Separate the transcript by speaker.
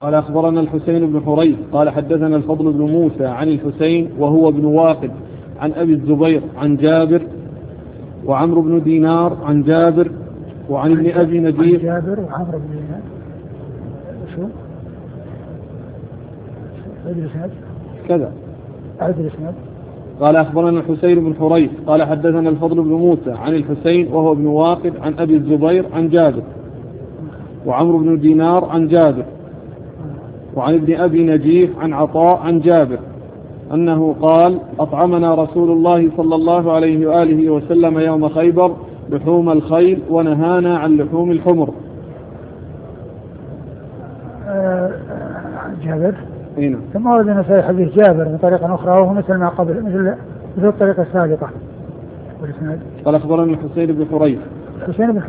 Speaker 1: قال أخبرنا الحسين بن حريث قال حدثنا الفضل بن موسى عن الحسين وهو ابن واقد عن أبي الزبير عن جابر وعمرو بن دينار عن جابر وعن ابن أبي نجيح.
Speaker 2: جابر وعمرو بن دينار شو؟
Speaker 1: كذا.
Speaker 2: أعد الإسناد.
Speaker 1: قال أخبرنا الحسين بن حريث قال حدثنا الفضل بن موسى عن الحسين وهو ابن واقد عن أبي الزبير عن جابر وعمرو بن دينار عن جابر وعن ابن أبي نجيح عن عطاء عن جابر أنه قال أطعمنا رسول الله صلى الله عليه وآله وسلم يوم خيبر لحوم الخيل ونهانا عن لحوم الحمر.
Speaker 2: جابر.
Speaker 1: هنا
Speaker 2: ثم ورد النسائي حديث جابر بطريقة أخرى وهو مثل ما قبل مثل الطريقة السابقة.
Speaker 1: قال أخبرنا الحسين بن حريث.
Speaker 2: الحسين بن